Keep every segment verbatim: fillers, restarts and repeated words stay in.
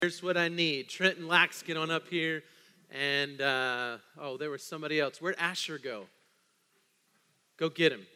Here's what I need. Trent and Lax, get on up here. And, uh, oh, there was somebody else. Where'd Asher go? Go get him.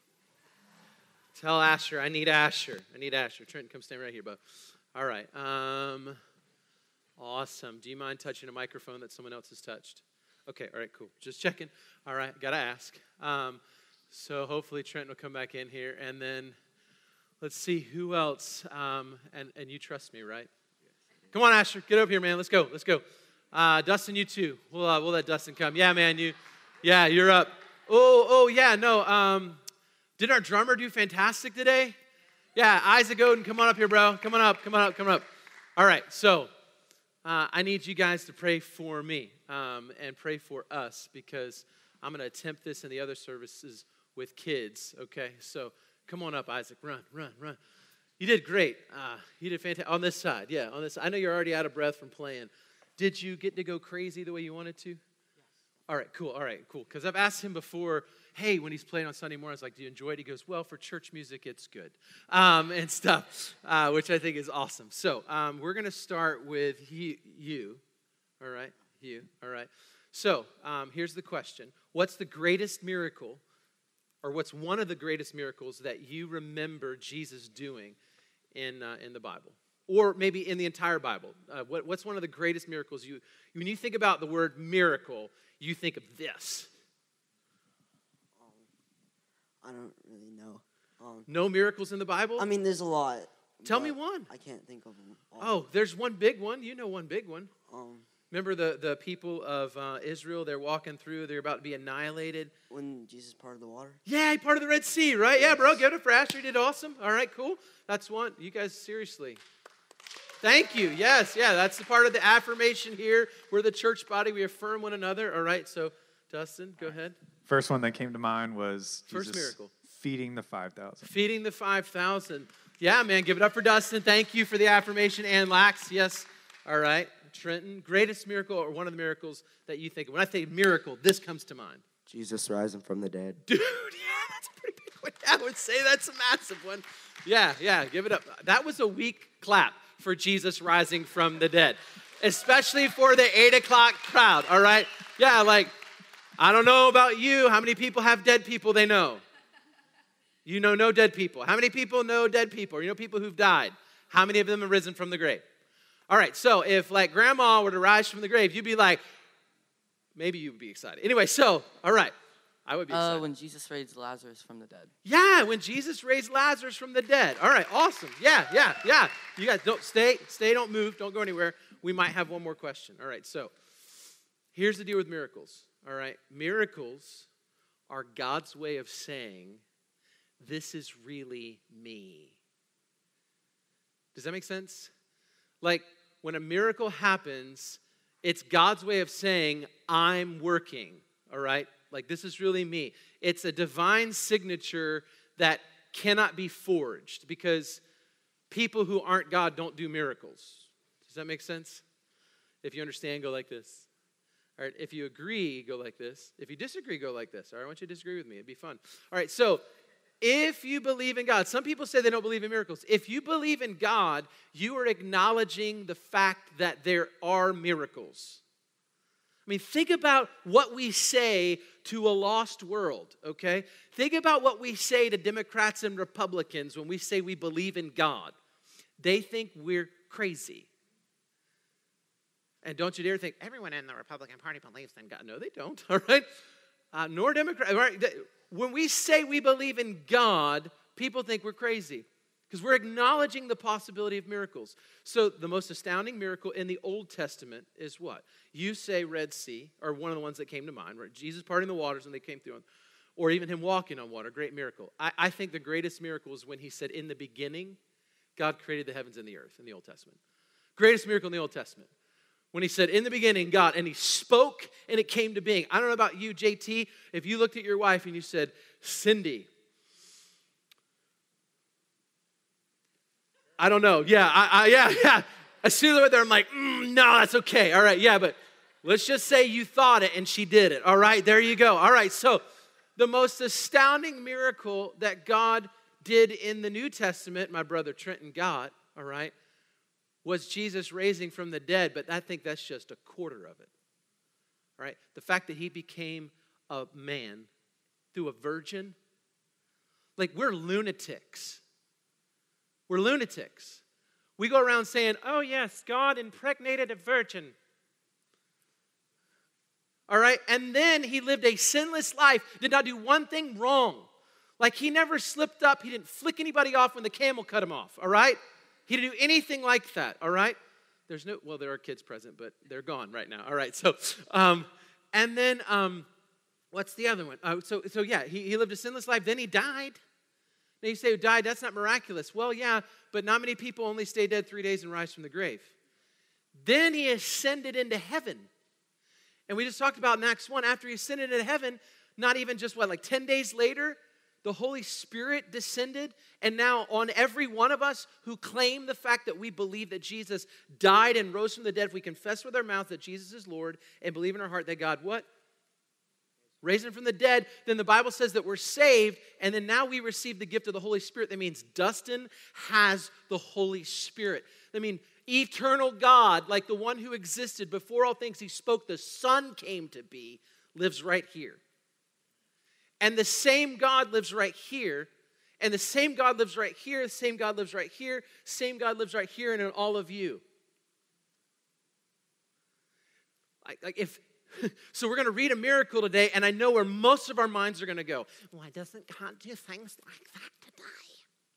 Tell Asher, I need Asher. I need Asher. Trent, come stand right here, bud. All right. Um, awesome. Do you mind touching a microphone that someone else has touched? Okay, all right, cool. Just checking. All right, got to ask. Um, so hopefully Trent will come back in here. And then let's see who else. Um, and, and you trust me, right? Come on, Asher. Get up here, man. Let's go. Let's go. Uh, Dustin, you too. We'll, uh, we'll let Dustin come. Yeah, man. You. Yeah, you're up. Oh, oh, yeah. No. Um, did our drummer do fantastic today? Yeah, Isaac Oden, come on up here, bro. Come on up. Come on up. Come on up. All right. So uh, I need you guys to pray for me um, and pray for us because I'm going to attempt this in the other services with kids. Okay. So come on up, Isaac. Run, run, run. You did great. Uh, you did fantastic. On this side, yeah, on this side. I know you're already out of breath from playing. Did you get to go crazy the way you wanted to? Yes. All right, cool, all right, cool. Because I've asked him before, hey, when he's playing on Sunday morning, I was like, do you enjoy it? He goes, well, for church music, it's good, um, and stuff, uh, which I think is awesome. So um, we're going to start with you, you, all right, you, all right. So um, here's the question. What's the greatest miracle, or what's one of the greatest miracles that you remember Jesus doing in uh, in the Bible, or maybe in the entire Bible? Uh, what, what's one of the greatest miracles you, when you think about the word miracle, you think of this? Um, I don't really know. Um, no miracles in the Bible? I mean, there's a lot. Tell me one. I can't think of them all. Oh, there's one big one. You know one big one. Um, Remember the, the people of uh, Israel, they're walking through, they're about to be annihilated. When Jesus parted the water? Yeah, he parted the Red Sea, right? Yes. Yeah, bro, give it for Asher. You did awesome. All right, cool. That's one. You guys, seriously. Thank you. Yes, yeah, that's the part of the affirmation here. We're the church body. We affirm one another. All right, so Dustin, go ahead. First one that came to mind was First Jesus miracle. Feeding the five thousand. Feeding the five thousand. Yeah, man, give it up for Dustin. Thank you for the affirmation. And Lax, yes. All right. Trenton, greatest miracle or one of the miracles that you think of? When I think miracle, this comes to mind. Jesus rising from the dead. Dude, yeah, that's a pretty big one. I would say that's a massive one. Yeah, yeah, give it up. That was a weak clap for Jesus rising from the dead, especially for the eight o'clock crowd, all right? Yeah, like, I don't know about you. How many people have dead people they know? You know no dead people. How many people know dead people? You know people who've died. How many of them have risen from the grave? All right, so if like grandma were to rise from the grave, you'd be like, maybe you'd be excited. Anyway, so, all right, I would be excited. Uh, when Jesus raised Lazarus from the dead. Yeah, when Jesus raised Lazarus from the dead. All right, awesome. Yeah, yeah, yeah. You guys don't stay, stay, don't move, don't go anywhere. We might have one more question. All right, so here's the deal with miracles. All right, miracles are God's way of saying, this is really me. Does that make sense? Like, when a miracle happens, it's God's way of saying, I'm working, all right? Like, this is really me. It's a divine signature that cannot be forged because people who aren't God don't do miracles. Does that make sense? If you understand, go like this. All right, if you agree, go like this. If you disagree, go like this. All right, I want you to disagree with me. It'd be fun. All right, so if you believe in God, some people say they don't believe in miracles. If you believe in God, you are acknowledging the fact that there are miracles. I mean, think about what we say to a lost world, okay? Think about what we say to Democrats and Republicans when we say we believe in God. They think we're crazy. And don't you dare think, everyone in the Republican Party believes in God. No, they don't, all right? Uh, nor Democrats, all right? When we say we believe in God, people think we're crazy because we're acknowledging the possibility of miracles. So the most astounding miracle in the Old Testament is what? You say Red Sea, or one of the ones that came to mind, right? Jesus parting the waters and they came through, or even him walking on water, great miracle. I, I think the greatest miracle is when he said, in the beginning, God created the heavens and the earth in the Old Testament. Greatest miracle in the Old Testament. When he said, in the beginning, God, and he spoke, and it came to being. I don't know about you, J T, if you looked at your wife and you said, Cindy, I don't know, yeah, I, I, yeah, yeah. As soon as I went there, I'm like, mm, no, that's okay, all right, yeah, but let's just say you thought it and she did it, all right, there you go. All right, so the most astounding miracle that God did in the New Testament, my brother Trenton got, all right, was Jesus raising from the dead, but I think that's just a quarter of it. All right? The fact that he became a man through a virgin, like we're lunatics. We're lunatics. We go around saying, oh yes, God impregnated a virgin. All right? And then he lived a sinless life, did not do one thing wrong. Like he never slipped up. He didn't flick anybody off when the camel cut him off. All right? He didn't do anything like that. All right? There's no, well, there are kids present, but they're gone right now. All right. So, um, and then, um, what's the other one? Uh, so, so yeah, he, he lived a sinless life. Then he died. Now you say, died, that's not miraculous. Well, yeah, but not many people only stay dead three days and rise from the grave. Then he ascended into heaven. And we just talked about in Acts one, after he ascended into heaven, not even just, what, like ten days later, the Holy Spirit descended. And now on every one of us who claim the fact that we believe that Jesus died and rose from the dead, if we confess with our mouth that Jesus is Lord and believe in our heart that God, what? Raised him from the dead, then the Bible says that we're saved, and then now we receive the gift of the Holy Spirit. That means Dustin has the Holy Spirit. I mean, eternal God, like the one who existed before all things, he spoke, the Son came to be, lives right here. And the same God lives right here, and the same God lives right here, the same God lives right here, same God lives right here, and in all of you. Like, like if... So we're going to read a miracle today, and I know where most of our minds are going to go. Why doesn't God do things like that today?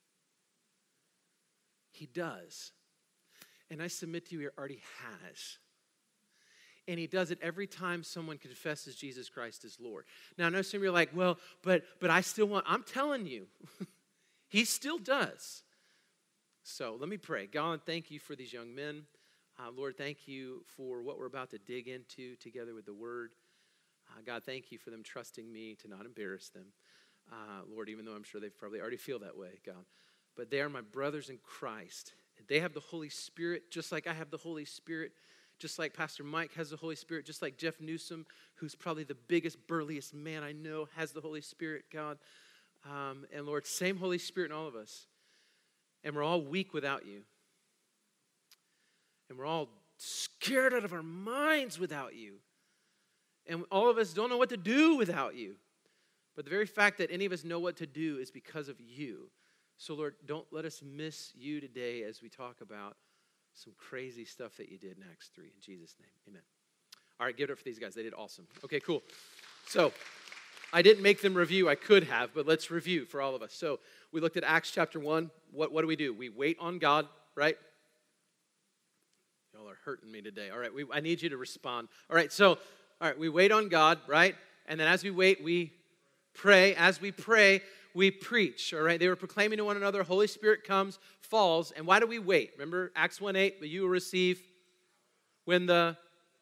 He does. And I submit to you, he already has. And he does it every time someone confesses Jesus Christ as Lord. Now, I know some of you are like, well, but, but I still want, I'm telling you, he still does. So let me pray. God, thank you for these young men. Uh, Lord, thank you for what we're about to dig into together with the Word. Uh, God, thank you for them trusting me to not embarrass them. Uh, Lord, even though I'm sure they probably already feel that way, God. But they are my brothers in Christ. They have the Holy Spirit just like I have the Holy Spirit, just like Pastor Mike has the Holy Spirit, just like Jeff Newsom, who's probably the biggest, burliest man I know, has the Holy Spirit, God. Um, and Lord, same Holy Spirit in all of us. And we're all weak without you. And we're all scared out of our minds without you. And all of us don't know what to do without you. But the very fact that any of us know what to do is because of you. So, Lord, don't let us miss you today as we talk about some crazy stuff that you did in Acts three. In Jesus' name, amen. All right, give it up for these guys. They did awesome. Okay, cool. So, I didn't make them review. I could have, but let's review for all of us. So, we looked at Acts chapter one. What, what do we do? We wait on God, right? Y'all are hurting me today. All right, we, I need you to respond. All right, so, all right, we wait on God, right? And then as we wait, we pray. As we pray, we preach, all right? They were proclaiming to one another, Holy Spirit comes, falls. And why do we wait? Remember Acts one eight, but you will receive when the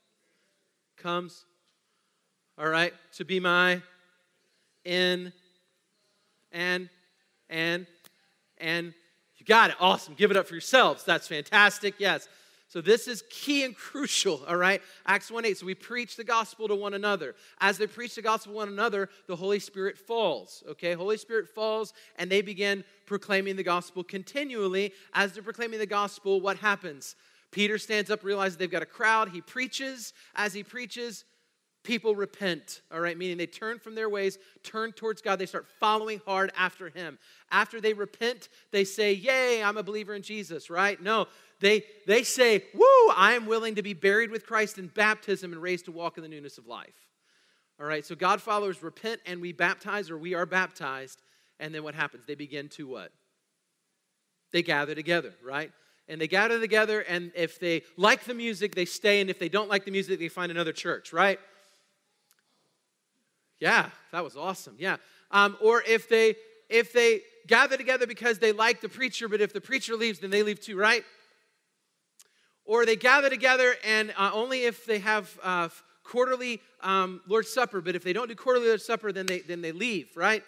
comes, all right? To be my in and, and, and. You got it. Awesome. Give it up for yourselves. That's fantastic. Yes. So this is key and crucial, all right? Acts one eight, so we preach the gospel to one another. As they preach the gospel to one another, the Holy Spirit falls, okay? Holy Spirit falls, and they begin proclaiming the gospel continually. As they're proclaiming the gospel, what happens? Peter stands up, realizes they've got a crowd. He preaches. As he preaches, people repent, all right? Meaning they turn from their ways, turn towards God. They start following hard after him. After they repent, they say, yay, I'm a believer in Jesus, right? No. They, they say, woo, I am willing to be buried with Christ in baptism and raised to walk in the newness of life. All right, so God followers repent and we baptize, or we are baptized. And then what happens? They begin to what? They gather together, right? And they gather together, and if they like the music, they stay. And if they don't like the music, they find another church, right? Yeah, that was awesome, yeah. Um, or if they, if they gather together because they like the preacher, but if the preacher leaves, then they leave too, right? Or they gather together and uh, only if they have uh, quarterly um, Lord's Supper, but if they don't do quarterly Lord's Supper, then they, then they leave, right?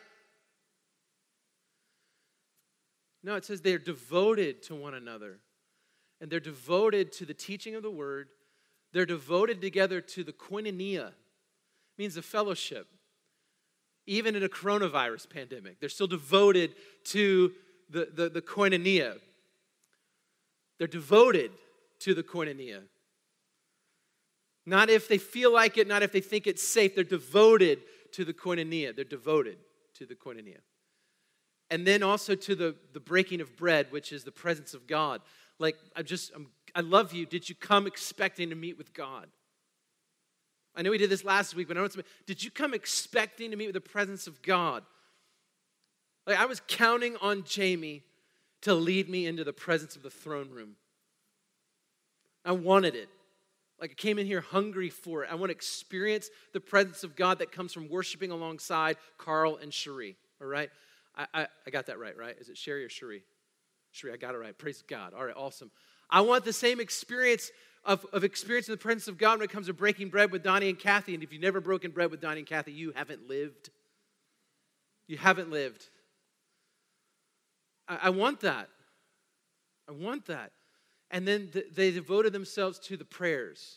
No, it says they're devoted to one another. And they're devoted to the teaching of the word. They're devoted together to the koinonia. It means the fellowship. Even in a coronavirus pandemic, they're still devoted to the, the, the koinonia. They're devoted. to the koinonia. Not if they feel like it, not if they think it's safe. They're devoted to the koinonia. They're devoted to the koinonia. And then also to the, the breaking of bread, which is the presence of God. Like, I just, I'm, I love you. Did you come expecting to meet with God? I know we did this last week, but I don't know, did you come expecting to meet with the presence of God? Like, I was counting on Jamie to lead me into the presence of the throne room. I wanted it. Like, I came in here hungry for it. I want to experience the presence of God that comes from worshiping alongside Carl and Cherie, all right? I, I, I got that right, right? Is it Sherry or Cherie? Cherie, I got it right. Praise God. All right, awesome. I want the same experience of, of experiencing the presence of God when it comes to breaking bread with Donnie and Kathy. And if you've never broken bread with Donnie and Kathy, you haven't lived. You haven't lived. I, I want that. I want that. And then th- they devoted themselves to the prayers.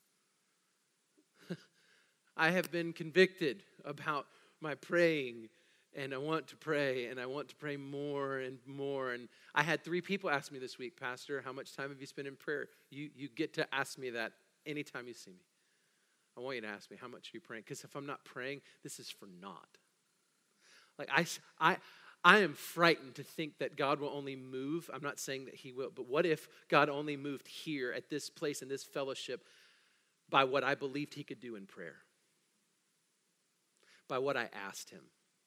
I have been convicted about my praying, and I want to pray, and I want to pray more and more. And I had three people ask me this week, Pastor, how much time have you spent in prayer? You, you get to ask me that anytime you see me. I want you to ask me, how much are you praying? Because if I'm not praying, this is for naught. Like, I, I, I am frightened to think that God will only move. I'm not saying that he will, but what if God only moved here at this place in this fellowship by what I believed he could do in prayer? By what I asked him?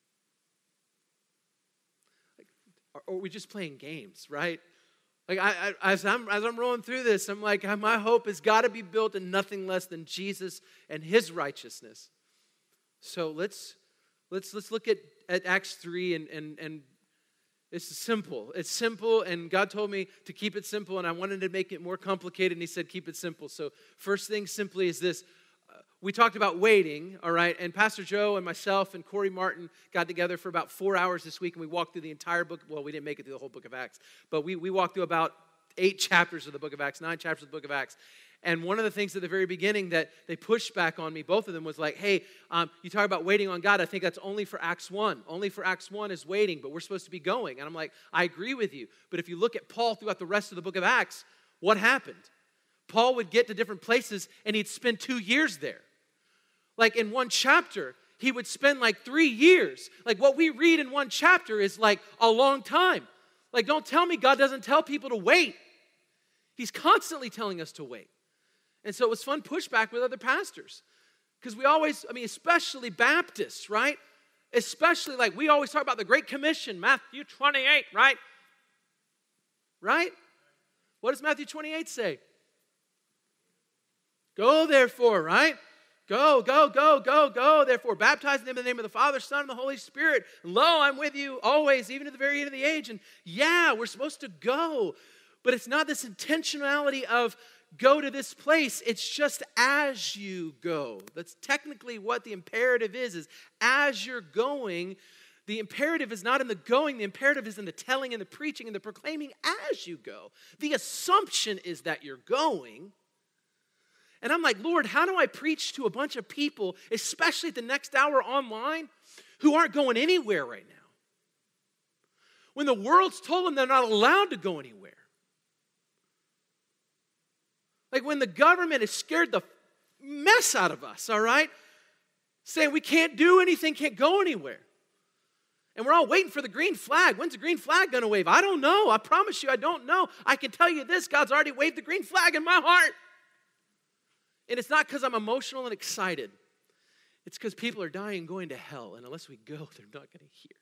Like, or are we just playing games, right? Like, I, I, as, I'm, as I'm rolling through this, I'm like, my hope has got to be built in nothing less than Jesus and his righteousness. So let's let's let's look at, at Acts three, and, and, and it's simple. It's simple, and God told me to keep it simple, and I wanted to make it more complicated, and he said, keep it simple. So first thing simply is this. We talked about waiting, all right, and Pastor Joe and myself and Corey Martin got together for about four hours this week, and we walked through the entire book. Well, we didn't make it through the whole book of Acts, but we, we walked through about eight chapters of the book of Acts, nine chapters of the book of Acts. And one of the things at the very beginning that they pushed back on me, both of them, was like, hey, um, you talk about waiting on God. I think that's only for Acts one. Only for Acts one is waiting, but we're supposed to be going. And I'm like, I agree with you. But if you look at Paul throughout the rest of the book of Acts, what happened? Paul would get to different places, and he'd spend two years there. Like in one chapter, he would spend like three years. Like what we read in one chapter is like a long time. Like, don't tell me God doesn't tell people to wait. He's constantly telling us to wait. And so it was fun pushback with other pastors. Because we always, I mean, especially Baptists, right? Especially like we always talk about the Great Commission, Matthew twenty-eight, right? Right? What does Matthew twenty-eight say? Go therefore, right? Go, go, go, go, go, therefore, baptizing them in the name of the Father, Son, and the Holy Spirit. And lo, I'm with you always, even to the very end of the age. And yeah, we're supposed to go. But it's not this intentionality of go to this place. It's just as you go. That's technically what the imperative is, is as you're going. The imperative is not in the going. The imperative is in the telling and the preaching and the proclaiming as you go. The assumption is that you're going. And I'm like, Lord, how do I preach to a bunch of people, especially at the next hour online, who aren't going anywhere right now? When the world's told them they're not allowed to go anywhere. Like when the government has scared the mess out of us, all right? Saying we can't do anything, can't go anywhere. And we're all waiting for the green flag. When's the green flag going to wave? I don't know. I promise you I don't know. I can tell you this, God's already waved the green flag in my heart. And it's not because I'm emotional and excited. It's because people are dying and going to hell. And unless we go, they're not going to hear.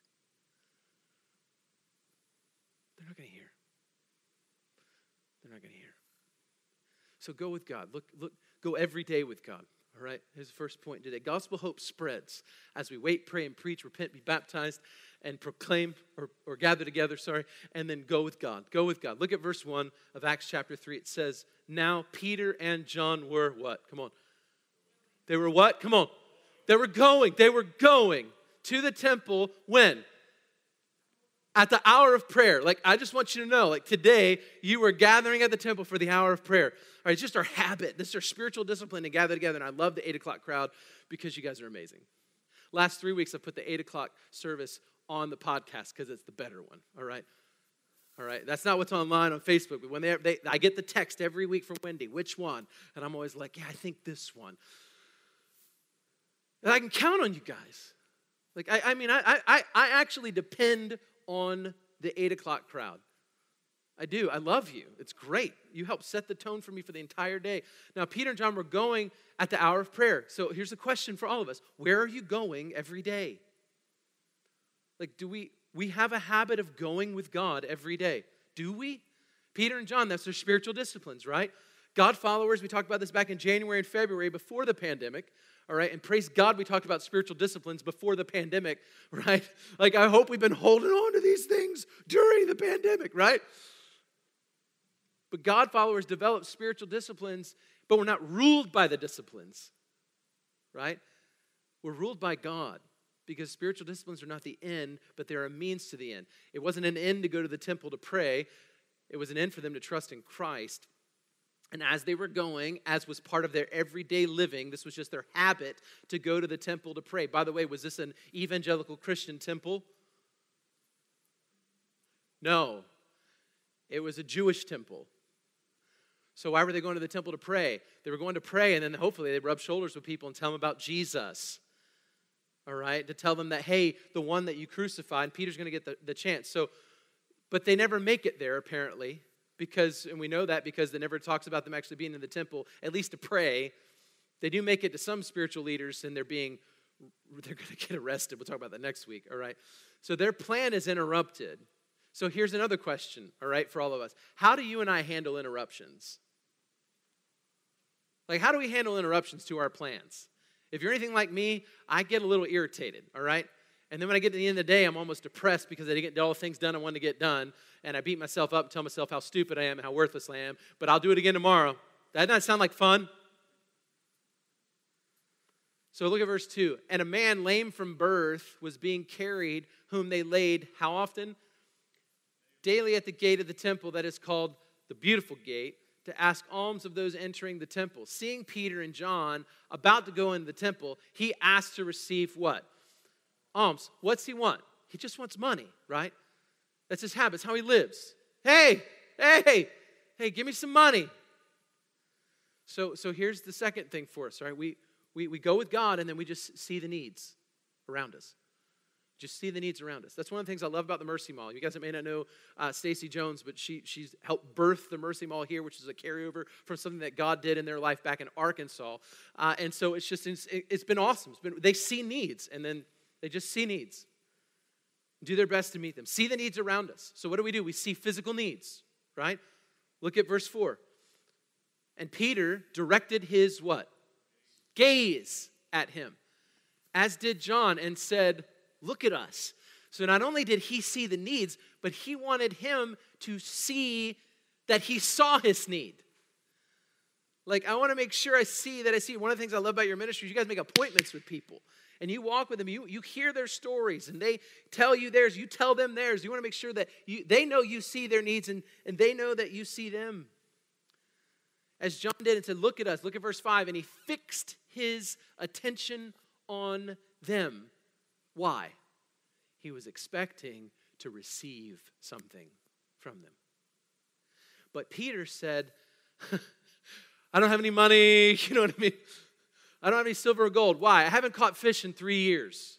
They're not going to hear. They're not going to hear. So go with God. Look, look, go every day with God. All right? Here's the first point today. Gospel hope spreads as we wait, pray, and preach, repent, be baptized, and proclaim, or, or gather together, sorry, and then go with God. Go with God. Look at verse one of Acts chapter three. It says, now Peter and John were what? Come on. They were what? Come on. They were going. They were going to the temple when? At the hour of prayer. Like, I just want you to know, like today, you were gathering at the temple for the hour of prayer. All right, it's just our habit. This is our spiritual discipline to gather together. And I love the eight o'clock crowd because you guys are amazing. Last three weeks, I've put the eight o'clock service on the podcast because it's the better one. All right? All right, that's not what's online on Facebook, but when they, they I get the text every week from Wendy, which one? And I'm always like, yeah, I think this one. And I can count on you guys. Like, I, I mean, I, I, I actually depend on the eight o'clock crowd. I do. I love you. It's great. You help set the tone for me for the entire day. Now, Peter and John were going at the hour of prayer. So here's a question for all of us. Where are you going every day? Like, do we, we have a habit of going with God every day? Do we? Peter and John, that's their spiritual disciplines, right? God followers, we talked about this back in January and February before the pandemic, all right? And praise God, we talked about spiritual disciplines before the pandemic, right? Like, I hope we've been holding on to these things during the pandemic, right? But God followers develop spiritual disciplines, but we're not ruled by the disciplines, right? We're ruled by God because spiritual disciplines are not the end, but they're a means to the end. It wasn't an end to go to the temple to pray. It was an end for them to trust in Christ. And as they were going, as was part of their everyday living, this was just their habit to go to the temple to pray. By the way, was this an evangelical Christian temple? No. It was a Jewish temple. So why were they going to the temple to pray? They were going to pray, and then hopefully they'd rub shoulders with people and tell them about Jesus. All right? To tell them that, hey, the one that you crucified, and Peter's going to get the, the chance. So, but they never make it there, apparently, because, and we know that because it never talks about them actually being in the temple, at least to pray. They do make it to some spiritual leaders, and they're being, they're going to get arrested. We'll talk about that next week, all right? So their plan is interrupted. So here's another question, all right, for all of us. How do you and I handle interruptions? Like, how do we handle interruptions to our plans? If you're anything like me, I get a little irritated, all right? And then when I get to the end of the day, I'm almost depressed because I didn't get all the things done I wanted to get done, and I beat myself up and tell myself how stupid I am and how worthless I am, but I'll do it again tomorrow. That doesn't sound like fun. So look at verse two. And a man lame from birth was being carried, whom they laid, how often? Daily at the gate of the temple that is called the Beautiful Gate, to ask alms of those entering the temple. Seeing Peter and John about to go into the temple, he asked to receive what? Alms. What's he want? He just wants money, right? That's his habit. It's how he lives. Hey, hey, hey, give me some money. So, so here's the second thing for us, right? We, we, we go with God, and then we just see the needs around us. Just see the needs around us. That's one of the things I love about the Mercy Mall. You guys may not know uh, Stacy Jones, but she she's helped birth the Mercy Mall here, which is a carryover from something that God did in their life back in Arkansas. Uh, and so it's just it's, it's been awesome. It's been, they see needs, and then they just see needs. Do their best to meet them. See the needs around us. So what do we do? We see physical needs, right? Look at verse four. And Peter directed his what? Gaze at him, as did John, and said, look at us. So not only did he see the needs, but he wanted him to see that he saw his need. Like, I want to make sure I see that I see. One of the things I love about your ministry is you guys make appointments with people. And you walk with them, you, you hear their stories, and they tell you theirs, you tell them theirs. You want to make sure that you, they know you see their needs, and, and they know that you see them. As John did and said, look at us. Look at verse five. And he fixed his attention on them. Why? He was expecting to receive something from them. But Peter said, I don't have any money, you know what I mean? I don't have any silver or gold. Why? I haven't caught fish in three years.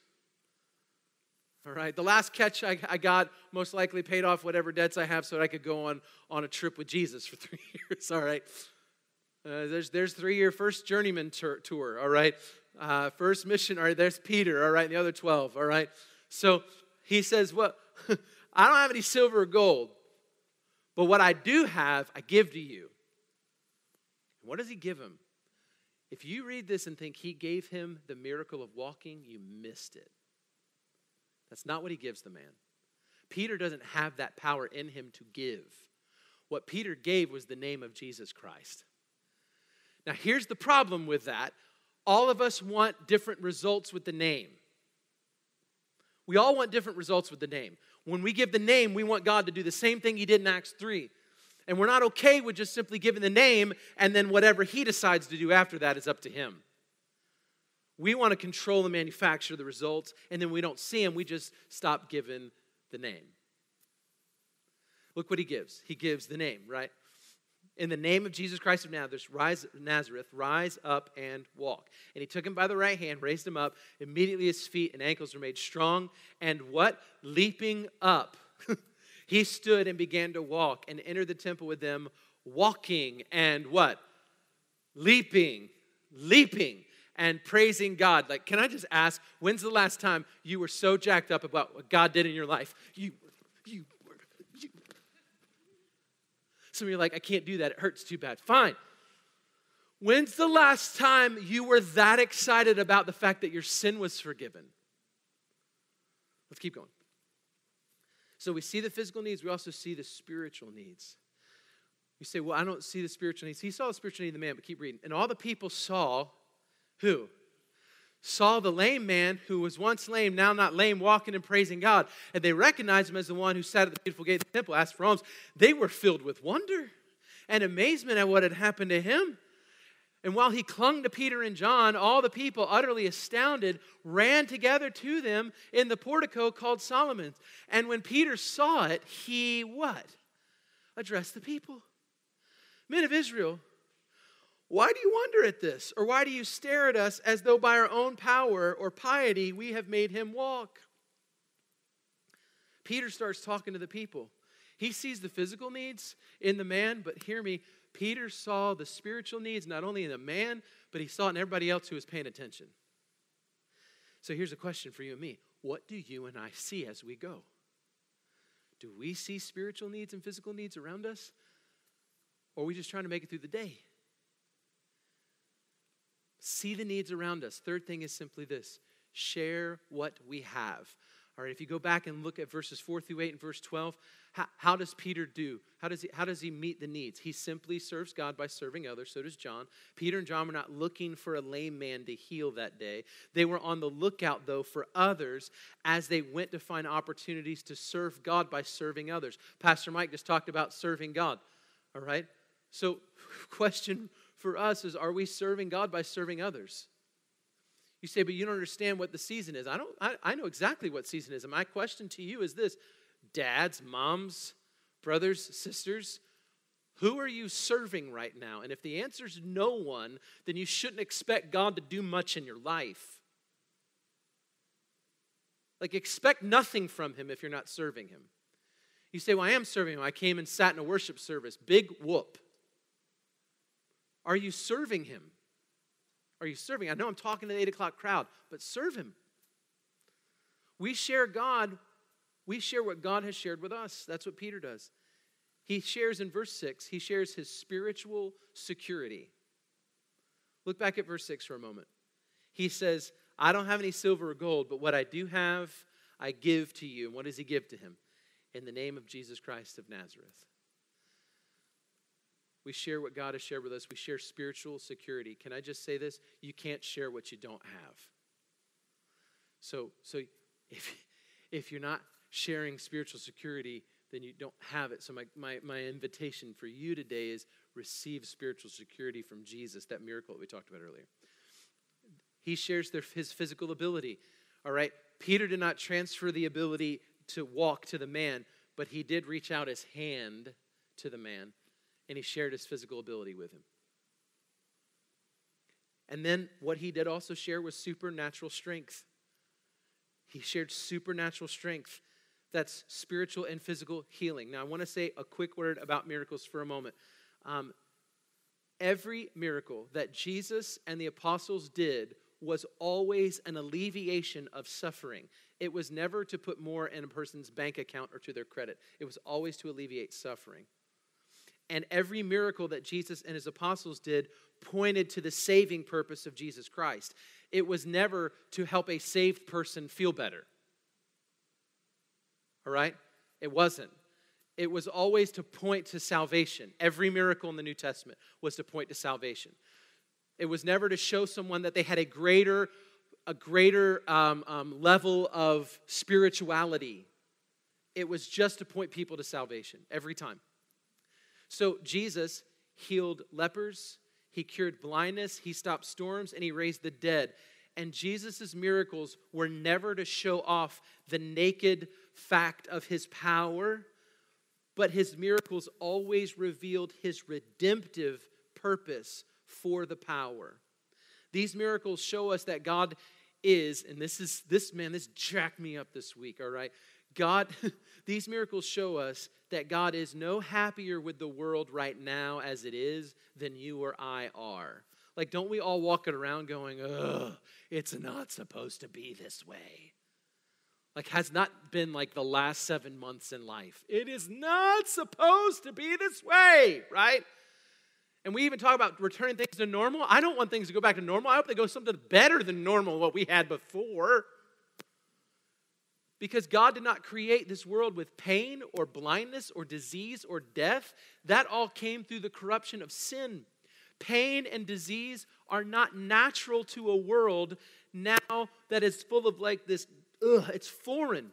All right, the last catch I, I got most likely paid off whatever debts I have so that I could go on, on a trip with Jesus for three years, all right? Uh, there's there's three-year first journeyman tur- tour, all right? Uh, first mission, all right, there's Peter, all right, and the other twelve, all right? So he says, well, I don't have any silver or gold, but what I do have, I give to you. What does he give him? If you read this and think he gave him the miracle of walking, you missed it. That's not what he gives the man. Peter doesn't have that power in him to give. What Peter gave was the name of Jesus Christ. Now, here's the problem with that. All of us want different results with the name. We all want different results with the name. When we give the name, we want God to do the same thing he did in Acts three. And we're not okay with just simply giving the name, and then whatever he decides to do after that is up to him. We want to control and manufacture the results, and then we don't see them, we just stop giving the name. Look what he gives. He gives the name, right? In the name of Jesus Christ of Nazareth, rise, Nazareth, rise up and walk. And he took him by the right hand, raised him up. Immediately his feet and ankles were made strong. And what? Leaping up, he stood and began to walk and entered the temple with them, walking and what? Leaping, leaping and praising God. Like, can I just ask, when's the last time you were so jacked up about what God did in your life? You, you, you. Some of you are like, I can't do that. It hurts too bad. Fine. When's the last time you were that excited about the fact that your sin was forgiven? Let's keep going. So we see the physical needs. We also see the spiritual needs. You say, well, I don't see the spiritual needs. He saw the spiritual need of the man, but keep reading. And all the people saw who? Saw the lame man who was once lame, now not lame, walking and praising God. And they recognized him as the one who sat at the beautiful gate of the temple, asked for alms. They were filled with wonder and amazement at what had happened to him. And while he clung to Peter and John, all the people, utterly astounded, ran together to them in the portico called Solomon's. And when Peter saw it, he what? Addressed the people. Men of Israel, why do you wonder at this? Or why do you stare at us as though by our own power or piety we have made him walk? Peter starts talking to the people. He sees the physical needs in the man, but hear me, Peter saw the spiritual needs not only in the man, but he saw it in everybody else who was paying attention. So here's a question for you and me. What do you and I see as we go? Do we see spiritual needs and physical needs around us? Or are we just trying to make it through the day? See the needs around us. Third thing is simply this. Share what we have. All right, if you go back and look at verses four through eight and verse twelve, how, how does Peter do? How does he, how does he meet the needs? He simply serves God by serving others. So does John. Peter and John were not looking for a lame man to heal that day. They were on the lookout, though, for others as they went to find opportunities to serve God by serving others. Pastor Mike just talked about serving God. All right? So, question for us is, are we serving God by serving others? You say, but you don't understand what the season is. I don't. I, I know exactly what season is. And my question to you is this. Dads, moms, brothers, sisters, who are you serving right now? And if the answer is no one, then you shouldn't expect God to do much in your life. Like, expect nothing from him if you're not serving him. You say, well, I am serving him. I came and sat in a worship service. Big whoop. Are you serving him? Are you serving? I know I'm talking to the eight o'clock crowd, but serve him. We share God. We share what God has shared with us. That's what Peter does. He shares in verse six, he shares his spiritual security. Look back at verse six for a moment. He says, I don't have any silver or gold, but what I do have, I give to you. And what does he give to him? In the name of Jesus Christ of Nazareth. We share what God has shared with us. We share spiritual security. Can I just say this? You can't share what you don't have. So, so if, if you're not sharing spiritual security, then you don't have it. So my, my, my invitation for you today is receive spiritual security from Jesus, that miracle that we talked about earlier. He shares their, his physical ability. All right? Peter did not transfer the ability to walk to the man, but he did reach out his hand to the man. And he shared his physical ability with him. And then what he did also share was supernatural strength. He shared supernatural strength. That's spiritual and physical healing. Now, I want to say a quick word about miracles for a moment. Um, every miracle that Jesus and the apostles did was always an alleviation of suffering. It was never to put more in a person's bank account or to their credit. It was always to alleviate suffering. And every miracle that Jesus and his apostles did pointed to the saving purpose of Jesus Christ. It was never to help a saved person feel better. All right? It wasn't. It was always to point to salvation. Every miracle in the New Testament was to point to salvation. It was never to show someone that they had a greater, a greater um, um, level of spirituality. It was just to point people to salvation every time. So Jesus healed lepers, he cured blindness, he stopped storms, and he raised the dead. And Jesus' miracles were never to show off the naked fact of his power, but his miracles always revealed his redemptive purpose for the power. These miracles show us that God is, and this is, this man, this jacked me up this week, all right? God, these miracles show us that God is no happier with the world right now as it is than you or I are. Like, don't we all walk it around going, ugh, it's not supposed to be this way? Like, has not been like the last seven months in life. It is not supposed to be this way, right? And we even talk about returning things to normal. I don't want things to go back to normal. I hope they go something better than normal, what we had before. Because God did not create this world with pain or blindness or disease or death. That all came through the corruption of sin. Pain and disease are not natural to a world now that is full of like this, ugh, it's foreign.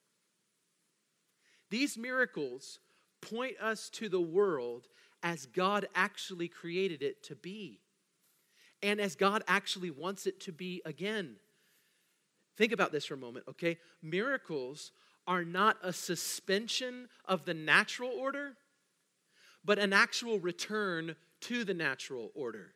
These miracles point us to the world as God actually created it to be, and as God actually wants it to be again. Think about this for a moment, okay? Miracles are not a suspension of the natural order, but an actual return to the natural order.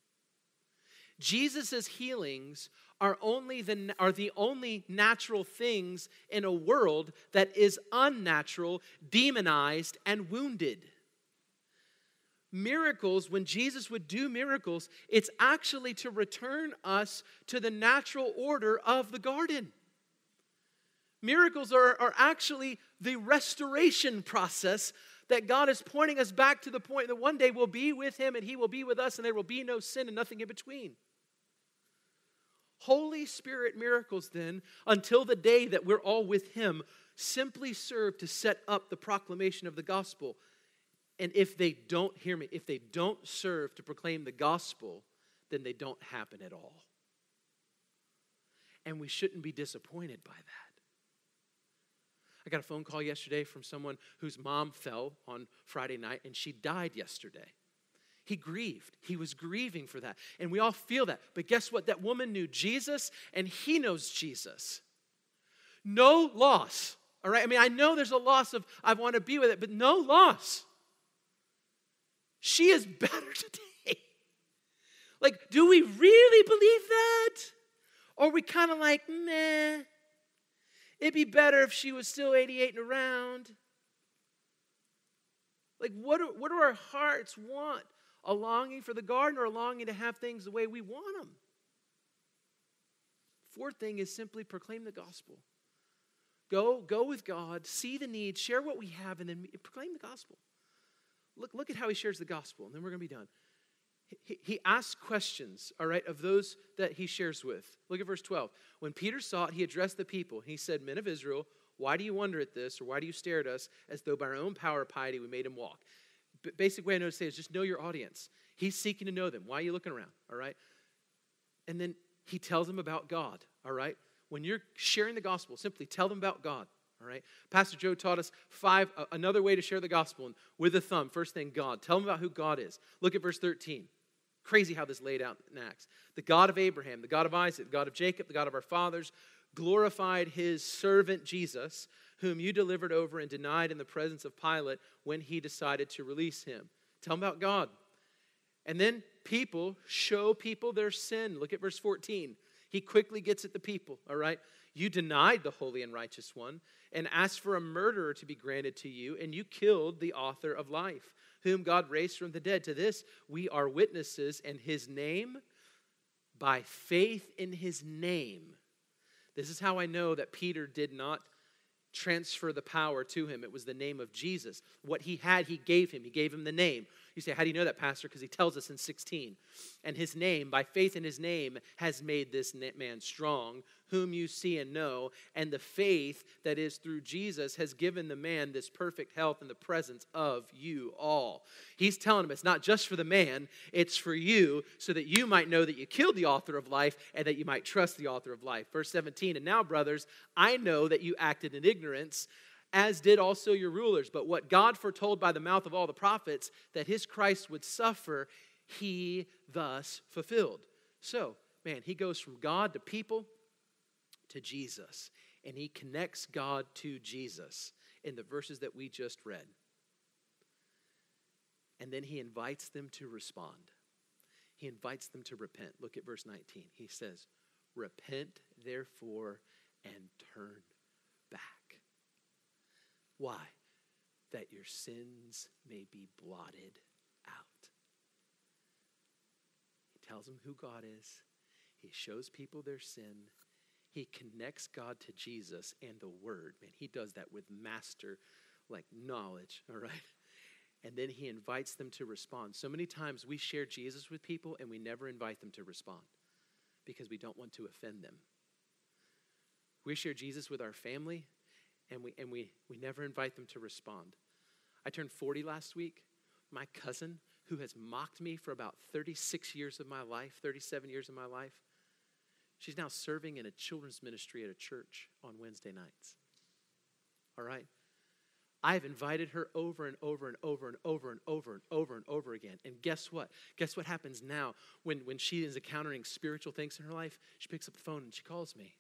Jesus' healings are only the, are the only natural things in a world that is unnatural, demonized, and wounded. Miracles, when Jesus would do miracles, it's actually to return us to the natural order of the garden. Miracles are, are actually the restoration process that God is pointing us back to the point that one day we'll be with Him and He will be with us and there will be no sin and nothing in between. Holy Spirit miracles then, until the day that we're all with Him, simply serve to set up the proclamation of the gospel. And if they don't, hear me, if they don't serve to proclaim the gospel, then they don't happen at all. And we shouldn't be disappointed by that. I got a phone call yesterday from someone whose mom fell on Friday night and she died yesterday. He grieved. He was grieving for that. And we all feel that. But guess what? That woman knew Jesus and he knows Jesus. No loss. All right? I mean, I know there's a loss of I want to be with it, but no loss. She is better today. Like, do we really believe that? Or are we kind of like, nah, it'd be better if she was still eighty-eight and around? Like, what do, what do our hearts want? A longing for the garden or a longing to have things the way we want them? Fourth thing is simply proclaim the gospel. Go, go with God, see the need, share what we have, and then proclaim the gospel. Look, look at how he shares the gospel, and then we're going to be done. He, he asks questions, all right, of those that he shares with. Look at verse twelve. When Peter saw it, he addressed the people. He said, "Men of Israel, why do you wonder at this, or why do you stare at us as though by our own power or piety we made him walk?" B- basic way I know to say is just know your audience. He's seeking to know them. Why are you looking around, all right? And then he tells them about God, all right? When you're sharing the gospel, simply tell them about God. All right. Pastor Joe taught us five, uh, another way to share the gospel. And with a thumb, first thing, God. Tell them about who God is. Look at verse thirteen. Crazy how this laid out in Acts. The God of Abraham, the God of Isaac, the God of Jacob, the God of our fathers, glorified his servant Jesus, whom you delivered over and denied in the presence of Pilate when he decided to release him. Tell them about God. And then people show people their sin. Look at verse fourteen. He quickly gets at the people, all right? You denied the holy and righteous one and asked for a murderer to be granted to you, and you killed the author of life, whom God raised from the dead. To this we are witnesses, and his name, by faith in his name. This is how I know that Peter did not transfer the power to him. It was the name of Jesus. What he had, he gave him. He gave him the name. You say, how do you know that, Pastor? Because he tells us in sixteen. And his name, by faith in his name, has made this man strong, whom you see and know. And the faith that is through Jesus has given the man this perfect health in the presence of you all. He's telling him it's not just for the man, it's for you, so that you might know that you killed the author of life and that you might trust the author of life. Verse seventeen, and now, brothers, I know that you acted in ignorance, as did also your rulers. But what God foretold by the mouth of all the prophets, that his Christ would suffer, he thus fulfilled. So, man, he goes from God to people to Jesus. And he connects God to Jesus in the verses that we just read. And then he invites them to respond. He invites them to repent. Look at verse nineteen. He says, repent therefore and turn back. Why? That your sins may be blotted out. He tells them who God is. He shows people their sin. He connects God to Jesus and the Word. Man, he does that with master, like knowledge, all right? And then he invites them to respond. So many times we share Jesus with people and we never invite them to respond because we don't want to offend them. We share Jesus with our family and we and we we never invite them to respond. I turned forty last week. My cousin, who has mocked me for about thirty-six years of my life, thirty-seven years of my life, she's now serving in a children's ministry at a church on Wednesday nights. All right? I've invited her over and over and over and over and over and over and over again. And guess what? Guess what happens now when, when she is encountering spiritual things in her life? She picks up the phone and she calls me.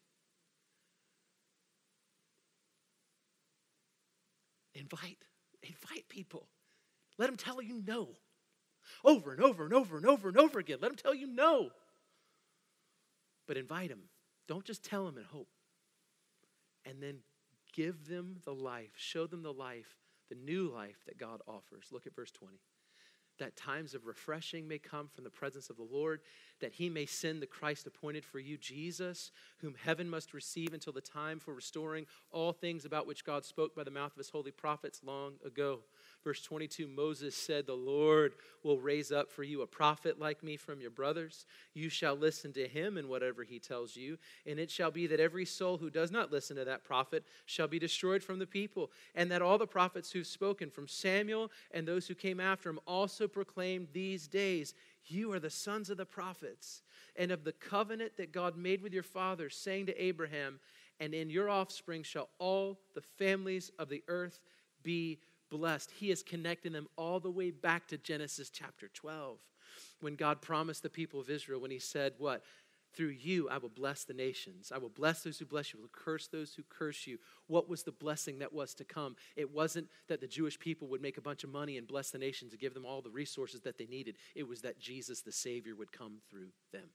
Invite. Invite people. Let them tell you no. Over and over and over and over and over again. Let them tell you no. But invite them. Don't just tell them and hope. And then give them the life. Show them the life, the new life that God offers. Look at verse twenty. That times of refreshing may come from the presence of the Lord, that he may send the Christ appointed for you, Jesus, whom heaven must receive until the time for restoring all things about which God spoke by the mouth of his holy prophets long ago. Verse twenty-two, Moses said, the Lord will raise up for you a prophet like me from your brothers. You shall listen to him in whatever he tells you. And it shall be that every soul who does not listen to that prophet shall be destroyed from the people. And that all the prophets who've spoken from Samuel and those who came after him also proclaimed these days, you are the sons of the prophets and of the covenant that God made with your fathers, saying to Abraham, and in your offspring shall all the families of the earth be blessed. He is connecting them all the way back to Genesis chapter twelve. When God promised the people of Israel, when he said, what? Through you, I will bless the nations. I will bless those who bless you. I will curse those who curse you. What was the blessing that was to come? It wasn't that the Jewish people would make a bunch of money and bless the nations and give them all the resources that they needed. It was that Jesus, the Savior, would come through them.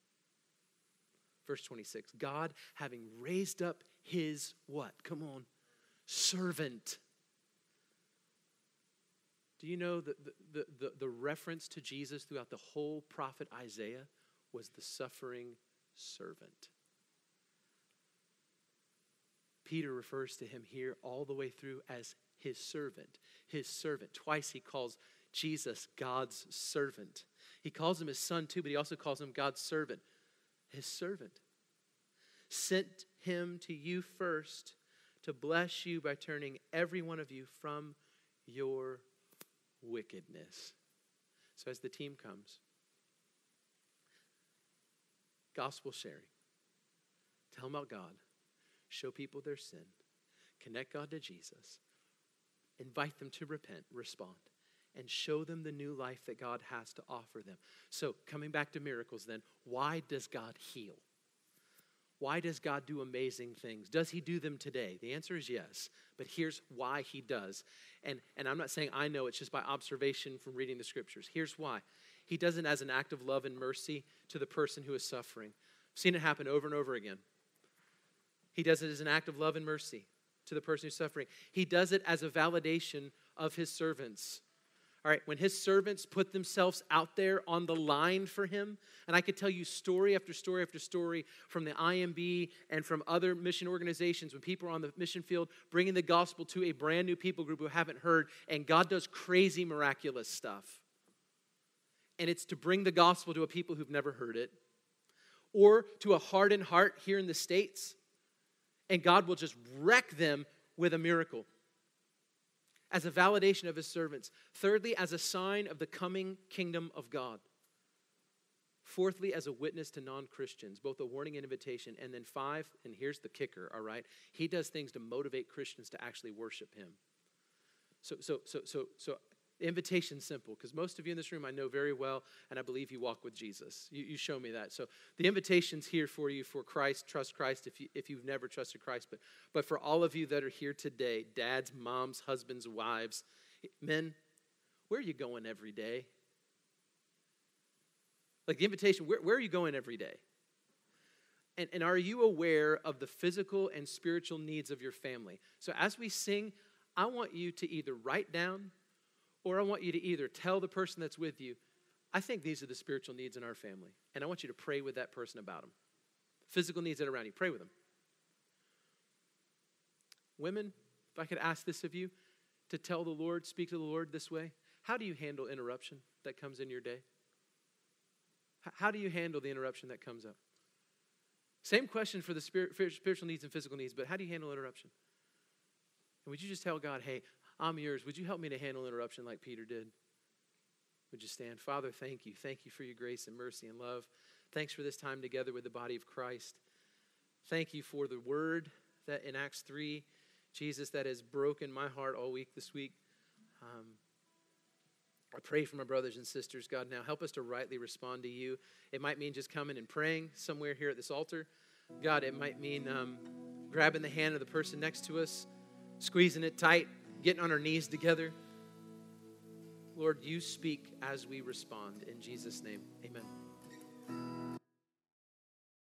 Verse twenty-six, God having raised up his what? Come on, servant. Do you know that the, the, the, the reference to Jesus throughout the whole prophet Isaiah was the suffering servant? Peter refers to him here all the way through as his servant. His servant. Twice he calls Jesus God's servant. He calls him his son too, but he also calls him God's servant. His servant. Sent him to you first to bless you by turning every one of you from your wickedness. So as the team comes, gospel sharing, tell them about God, show people their sin, connect God to Jesus, invite them to repent, respond, and show them the new life that God has to offer them. So coming back to miracles then, why does God heal? Why does God do amazing things? Does he do them today? The answer is yes, but here's why he does. And, and I'm not saying I know, it's just by observation from reading the scriptures. Here's why. He does it as an act of love and mercy to the person who is suffering. I've seen it happen over and over again. He does it as an act of love and mercy to the person who's suffering. He does it as a validation of his servants. All right, when his servants put themselves out there on the line for him, and I could tell you story after story after story from the I M B and from other mission organizations when people are on the mission field bringing the gospel to a brand new people group who haven't heard, and God does crazy miraculous stuff. And it's to bring the gospel to a people who've never heard it, or to a hardened heart here in the States, and God will just wreck them with a miracle. As a validation of his servants. Thirdly, as a sign of the coming kingdom of God. Fourthly, as a witness to non-Christians, both a warning and invitation. And then five, and here's the kicker, all right? He does things to motivate Christians to actually worship him. So, so, so, so, so, invitation's simple, because most of you in this room I know very well, and I believe you walk with Jesus. You, you show me that. So the invitation's here for you for Christ, trust Christ if, you, if you've never trusted Christ. But, but for all of you that are here today, dads, moms, husbands, wives, men, where are you going every day? Like the invitation, where, where are you going every day? And, and are you aware of the physical and spiritual needs of your family? So as we sing, I want you to either write down or I want you to either tell the person that's with you, I think these are the spiritual needs in our family. And I want you to pray with that person about them. Physical needs that are around you, pray with them. Women, if I could ask this of you, to tell the Lord, speak to the Lord this way, how do you handle interruption that comes in your day? H- How do you handle the interruption that comes up? Same question for the spirit, spiritual needs and physical needs, but how do you handle interruption? And would you just tell God, hey, I'm yours. Would you help me to handle interruption like Peter did? Would you stand? Father, thank you. Thank you for your grace and mercy and love. Thanks for this time together with the body of Christ. Thank you for the word that in Acts three, Jesus, that has broken my heart all week this week. Um, I pray for my brothers and sisters, God, now help us to rightly respond to you. It might mean just coming and praying somewhere here at this altar. God, it might mean um, grabbing the hand of the person next to us, squeezing it tight, getting on our knees together. Lord, you speak as we respond. In Jesus' name, amen.